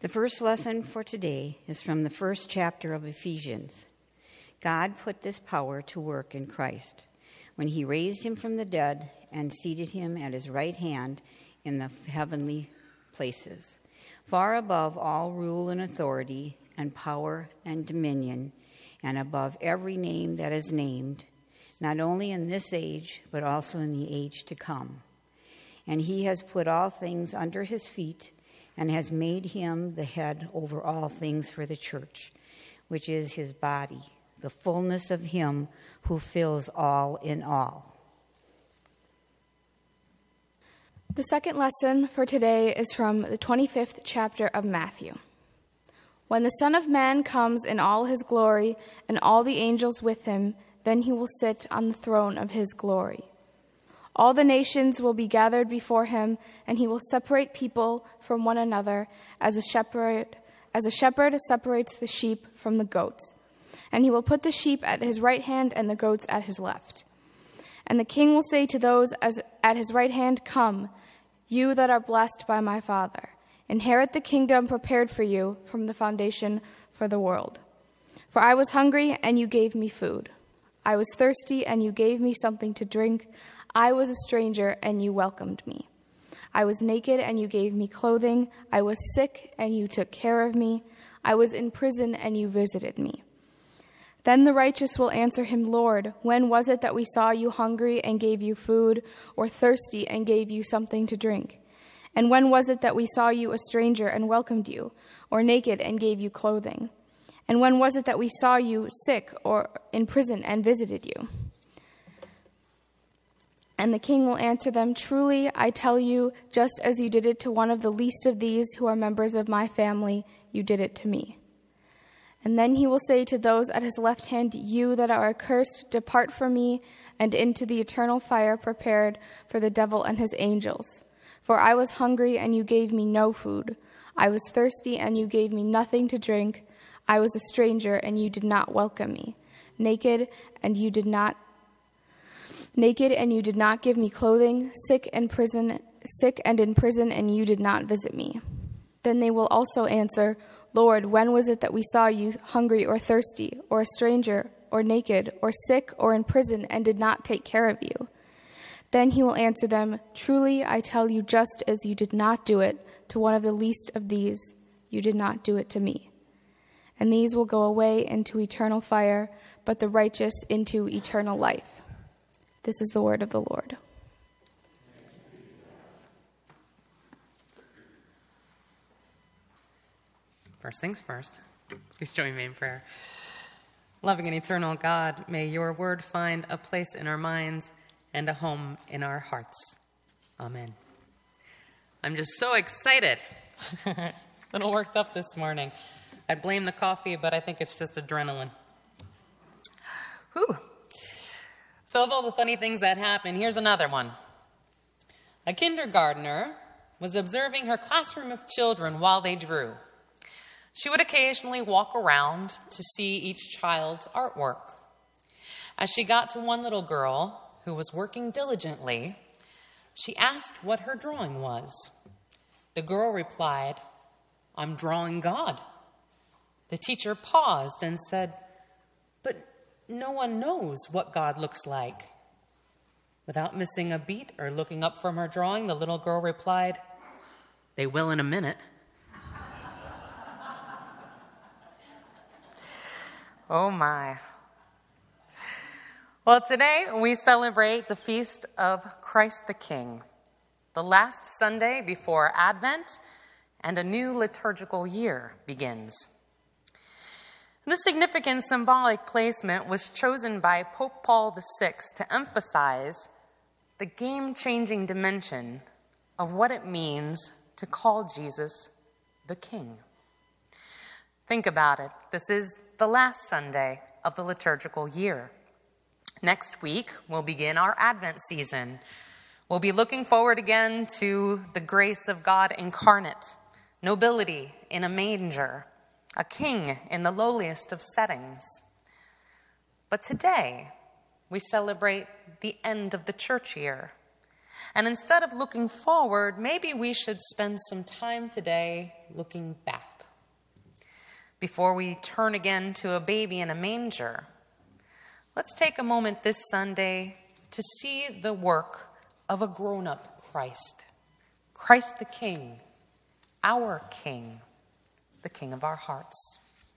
The first lesson for today is from the first chapter of Ephesians. God put this power to work in Christ when he raised him from the dead and seated him at his right hand in the heavenly places, far above all rule and authority and power and dominion, and above every name that is named, not only in this age, but also in the age to come. And he has put all things under his feet and has made him the head over all things for the church, which is his body, the fullness of him who fills all in all. The second lesson for today is from the 25th chapter of Matthew. When the Son of Man comes in all his glory and all the angels with him, then he will sit on the throne of his glory. All the nations will be gathered before him, and he will separate people from one another as a shepherd separates the sheep from the goats. And he will put the sheep at his right hand and the goats at his left. And the king will say to those at his right hand, "Come, you that are blessed by my Father, inherit the kingdom prepared for you from the foundation for the world. For I was hungry, and you gave me food. I was thirsty, and you gave me something to drink. I was a stranger, and you welcomed me. I was naked, and you gave me clothing. I was sick, and you took care of me. I was in prison, and you visited me." Then the righteous will answer him, "Lord, when was it that we saw you hungry and gave you food, or thirsty and gave you something to drink? And when was it that we saw you a stranger and welcomed you, or naked and gave you clothing? And when was it that we saw you sick or in prison and visited you?" And the king will answer them, "Truly, I tell you, just as you did it to one of the least of these who are members of my family, you did it to me." And then he will say to those at his left hand, "You that are accursed, depart from me and into the eternal fire prepared for the devil and his angels. For I was hungry, and you gave me no food. I was thirsty, and you gave me nothing to drink. I was a stranger, and you did not welcome me. Naked, and you did not give me clothing. Sick and in prison, and you did not visit me." Then they will also answer, "Lord, when was it that we saw you hungry or thirsty, or a stranger, or naked, or sick, or in prison, and did not take care of you?" Then he will answer them, "Truly, I tell you, just as you did not do it to one of the least of these, you did not do it to me." And these will go away into eternal fire, but the righteous into eternal life. This is the word of the Lord. First things first, please join me in prayer. Loving and eternal God, may your word find a place in our minds and a home in our hearts. Amen. I'm just so excited. A little worked up this morning. I blame the coffee, but I think it's just adrenaline. Whew. So of all the funny things that happen, here's another one. A kindergartner was observing her classroom of children while they drew. She would occasionally walk around to see each child's artwork. As she got to one little girl who was working diligently, she asked what her drawing was. The girl replied, "I'm drawing God." The teacher paused and said, "But no one knows what God looks like." Without missing a beat or looking up from her drawing, the little girl replied, "They will in a minute." Oh my. Well, today we celebrate the feast of Christ the King, the last Sunday before Advent and a new liturgical year begins. This significant symbolic placement was chosen by Pope Paul VI to emphasize the game-changing dimension of what it means to call Jesus the King. Think about it. This is the last Sunday of the liturgical year. Next week, we'll begin our Advent season. We'll be looking forward again to the grace of God incarnate, nobility in a manger, a king in the lowliest of settings. But today, we celebrate the end of the church year. And instead of looking forward, maybe we should spend some time today looking back. Before we turn again to a baby in a manger, let's take a moment this Sunday to see the work of a grown-up Christ. Christ the King, our King, the King of our hearts.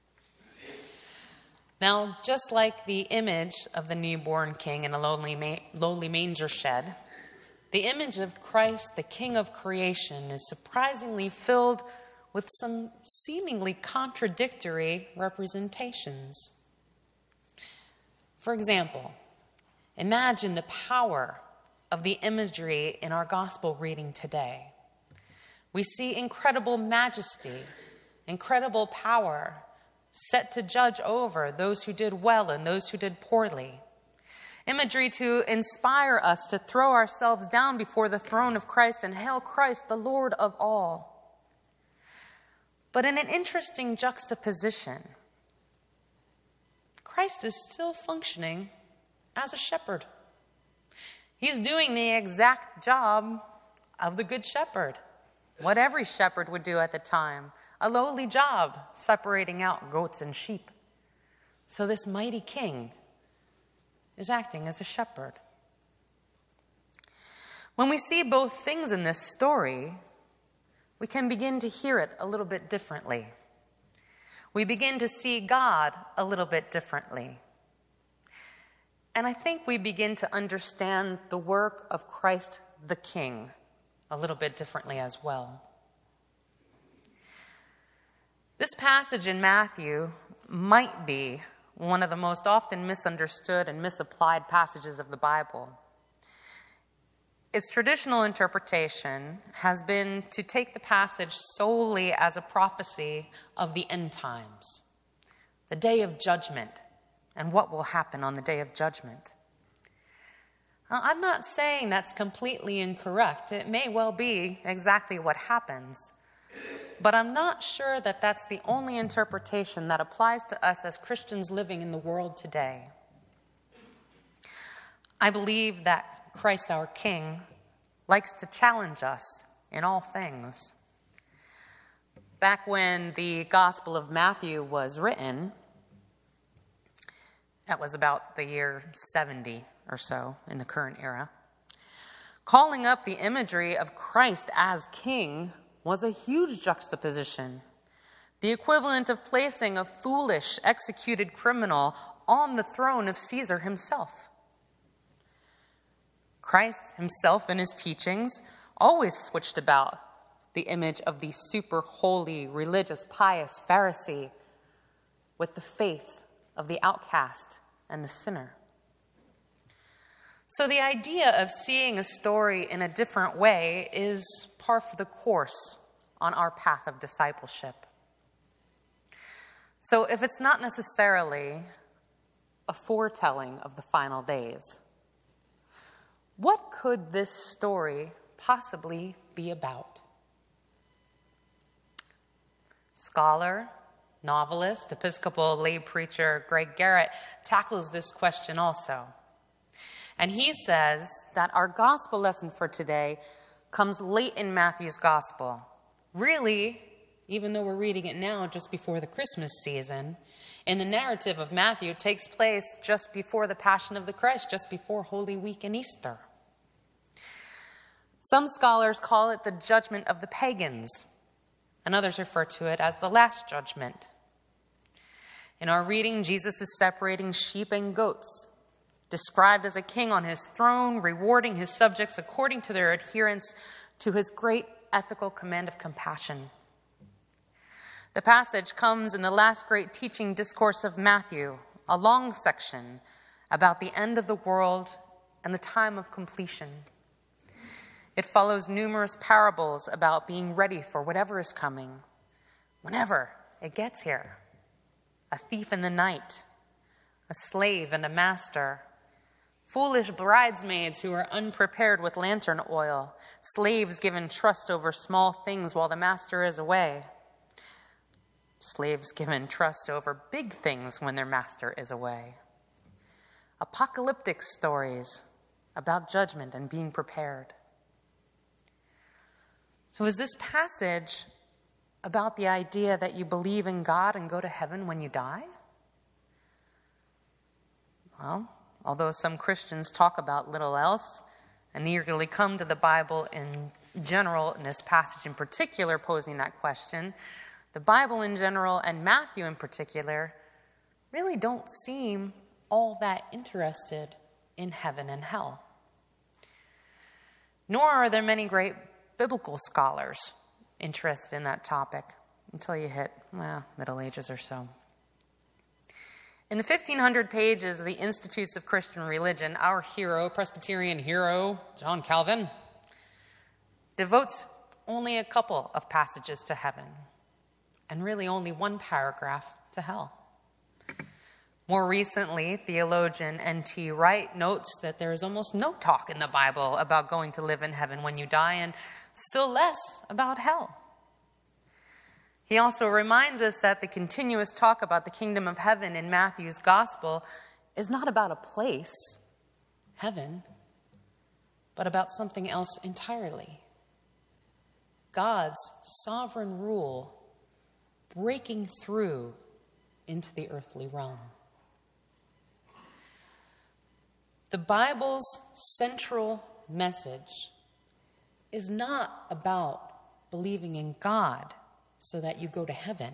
Now, just like the image of the newborn king in a lowly manger shed, the image of Christ, the King of creation, is surprisingly filled with some seemingly contradictory representations. For example, imagine the power of the imagery in our gospel reading today. We see incredible majesty, incredible power, set to judge over those who did well and those who did poorly. Imagery to inspire us to throw ourselves down before the throne of Christ and hail Christ, the Lord of all. But in an interesting juxtaposition, Christ is still functioning as a shepherd. He's doing the exact job of the good shepherd, what every shepherd would do at the time. A lowly job, separating out goats and sheep. So this mighty king is acting as a shepherd. When we see both things in this story, we can begin to hear it a little bit differently. We begin to see God a little bit differently. And I think we begin to understand the work of Christ the King a little bit differently as well. This passage in Matthew might be one of the most often misunderstood and misapplied passages of the Bible. Its traditional interpretation has been to take the passage solely as a prophecy of the end times, the day of judgment, and what will happen on the day of judgment. Now, I'm not saying that's completely incorrect. It may well be exactly what happens. But I'm not sure that that's the only interpretation that applies to us as Christians living in the world today. I believe that Christ our King likes to challenge us in all things. Back when the Gospel of Matthew was written, that was about the year 70 or so in the current era, calling up the imagery of Christ as King was a huge juxtaposition, the equivalent of placing a foolish, executed criminal on the throne of Caesar himself. Christ himself in his teachings always switched about the image of the super holy, religious, pious Pharisee with the faith of the outcast and the sinner. So the idea of seeing a story in a different way is par for the course on our path of discipleship. So if it's not necessarily a foretelling of the final days, what could this story possibly be about? Scholar, novelist, Episcopal lay preacher Greg Garrett tackles this question also. And he says that our gospel lesson for today comes late in Matthew's gospel. Really, even though we're reading it now just before the Christmas season, in the narrative of Matthew, it takes place just before the Passion of the Christ, just before Holy Week and Easter. Some scholars call it the judgment of the pagans, and others refer to it as the Last Judgment. In our reading, Jesus is separating sheep and goats, described as a king on his throne, rewarding his subjects according to their adherence to his great ethical command of compassion. The passage comes in the last great teaching discourse of Matthew, a long section about the end of the world and the time of completion. It follows numerous parables about being ready for whatever is coming, whenever it gets here. A thief in the night, a slave and a master, foolish bridesmaids who are unprepared with lantern oil, slaves given trust over small things while the master is away, slaves given trust over big things when their master is away, apocalyptic stories about judgment and being prepared. So is this passage about the idea that you believe in God and go to heaven when you die? Well, although some Christians talk about little else and eagerly come to the Bible in general, in this passage in particular posing that question, the Bible in general and Matthew in particular really don't seem all that interested in heaven and hell. Nor are there many great biblical scholars interested in that topic until you hit, Middle Ages or so. In the 1,500 pages of the Institutes of Christian Religion, our hero, Presbyterian hero, John Calvin, devotes only a couple of passages to heaven, and really only one paragraph to hell. More recently, theologian N.T. Wright notes that there is almost no talk in the Bible about going to live in heaven when you die, and still less about hell. He also reminds us that the continuous talk about the kingdom of heaven in Matthew's gospel is not about a place, heaven, but about something else entirely. God's sovereign rule breaking through into the earthly realm. The Bible's central message is not about believing in God so that you go to heaven.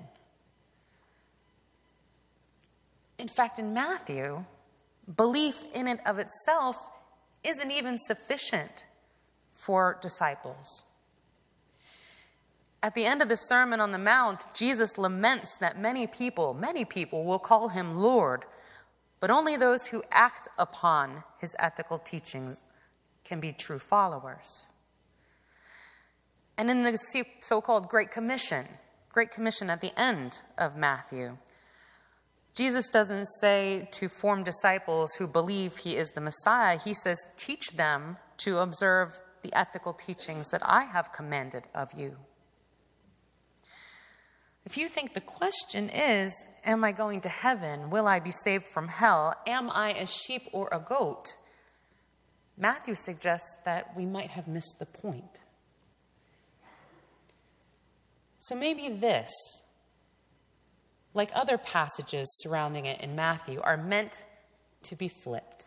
In fact, in Matthew, belief in and of itself isn't even sufficient for disciples. At the end of the Sermon on the Mount, Jesus laments that many people will call him Lord, but only those who act upon his ethical teachings can be true followers. And in the so-called Great Commission at the end of Matthew, Jesus doesn't say to form disciples who believe he is the Messiah. He says, teach them to observe the ethical teachings that I have commanded of you. If you think the question is, am I going to heaven? Will I be saved from hell? Am I a sheep or a goat? Matthew suggests that we might have missed the point. So maybe this, like other passages surrounding it in Matthew, are meant to be flipped.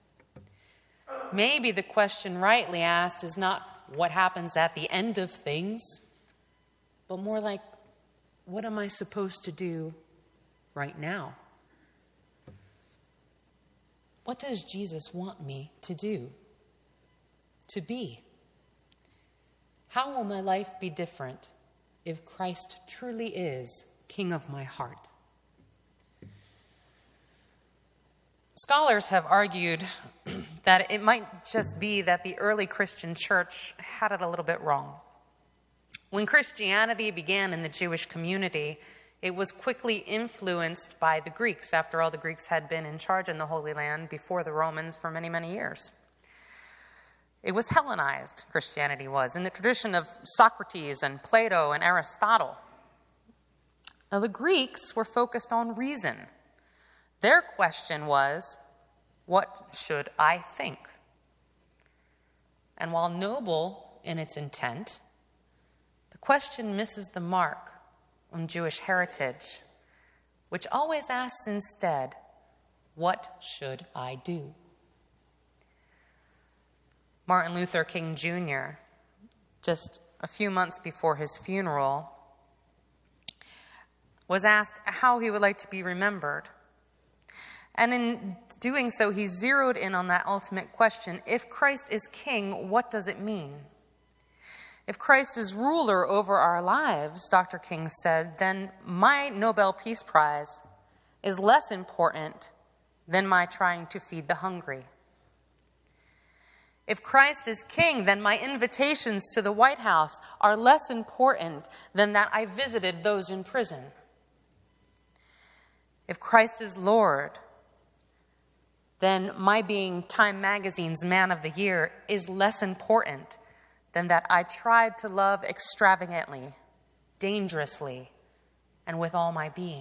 Maybe the question rightly asked is not what happens at the end of things, but more like, what am I supposed to do right now? What does Jesus want me to do? To be? How will my life be different if Christ truly is King of my heart? Scholars have argued that it might just be that the early Christian church had it a little bit wrong. When Christianity began in the Jewish community, it was quickly influenced by the Greeks. After all, the Greeks had been in charge in the Holy Land before the Romans for many, many years. It was Hellenized, Christianity was, in the tradition of Socrates and Plato and Aristotle. Now, the Greeks were focused on reason. Their question was, what should I think? And while noble in its intent, the question misses the mark on Jewish heritage, which always asks instead, what should I do? Martin Luther King Jr., just a few months before his funeral, was asked how he would like to be remembered. And in doing so, he zeroed in on that ultimate question. If Christ is king, what does it mean? If Christ is ruler over our lives, Dr. King said, then my Nobel Peace Prize is less important than my trying to feed the hungry. If Christ is king, then my invitations to the White House are less important than that I visited those in prison. If Christ is Lord, then my being Time Magazine's Man of the Year is less important than that I tried to love extravagantly, dangerously, and with all my being.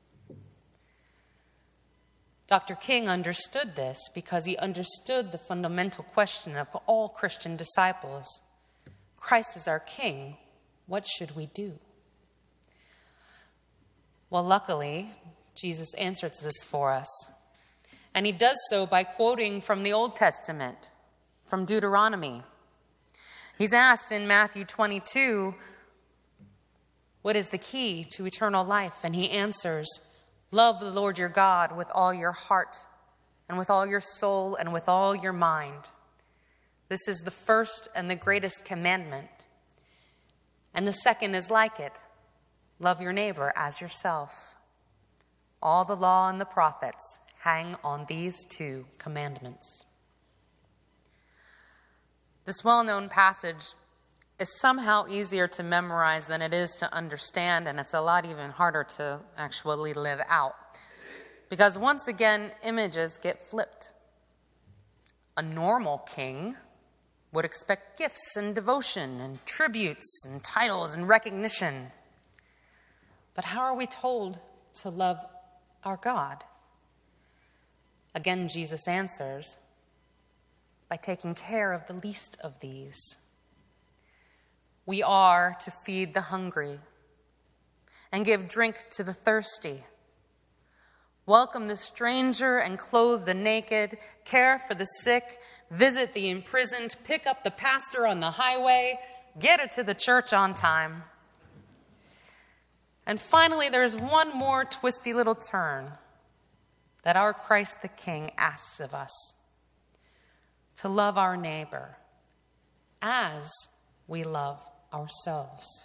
Dr. King understood this because he understood the fundamental question of all Christian disciples. Christ is our King, what should we do? Well, luckily, Jesus answers this for us. And he does so by quoting from the Old Testament, from Deuteronomy. He's asked in Matthew 22, what is the key to eternal life? And he answers, love the Lord your God with all your heart and with all your soul and with all your mind. This is the first and the greatest commandment. And the second is like it. Love your neighbor as yourself. All the law and the prophets hang on these two commandments. This well-known passage is somehow easier to memorize than it is to understand, and it's a lot even harder to actually live out. Because once again, images get flipped. A normal king would expect gifts and devotion and tributes and titles and recognition. But how are we told to love our God? Again, Jesus answers, by taking care of the least of these. We are to feed the hungry and give drink to the thirsty, welcome the stranger and clothe the naked, care for the sick, visit the imprisoned, pick up the pastor on the highway, get it to the church on time. And finally, there's one more twisty little turn that our Christ the King asks of us, to love our neighbor as we love ourselves.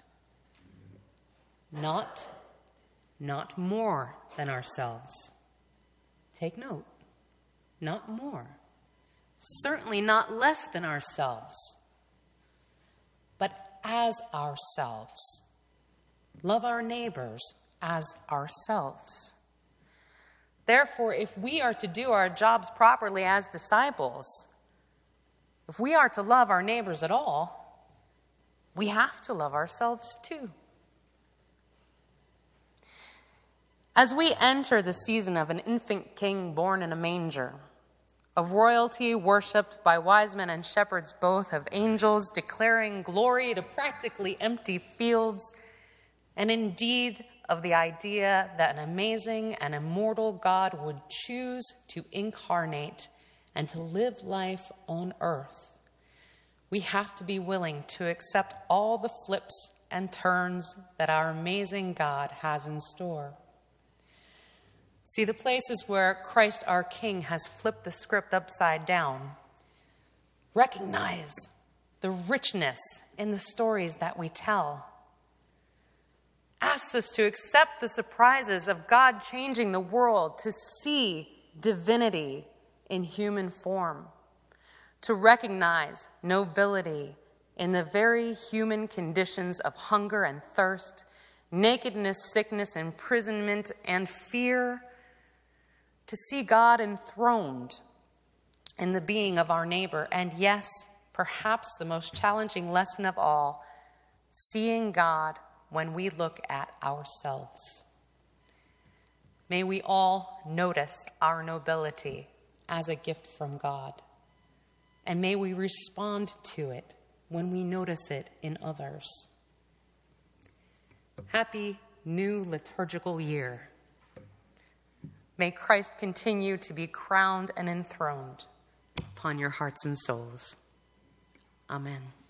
Not more than ourselves. Take note, not more. Certainly not less than ourselves, but as ourselves. Love our neighbors as ourselves. Therefore, if we are to do our jobs properly as disciples, if we are to love our neighbors at all, we have to love ourselves too. As we enter the season of an infant king born in a manger, of royalty worshipped by wise men and shepherds both, of angels declaring glory to practically empty fields, and indeed of the idea that an amazing and immortal God would choose to incarnate and to live life on earth, we have to be willing to accept all the flips and turns that our amazing God has in store. See, the places where Christ our King has flipped the script upside down, recognize the richness in the stories that we tell. Asks us to accept the surprises of God changing the world, to see divinity in human form, to recognize nobility in the very human conditions of hunger and thirst, nakedness, sickness, imprisonment, and fear, to see God enthroned in the being of our neighbor, and yes, perhaps the most challenging lesson of all, seeing God when we look at ourselves. May we all notice our nobility as a gift from God, and may we respond to it when we notice it in others. Happy new liturgical year. May Christ continue to be crowned and enthroned upon your hearts and souls. Amen.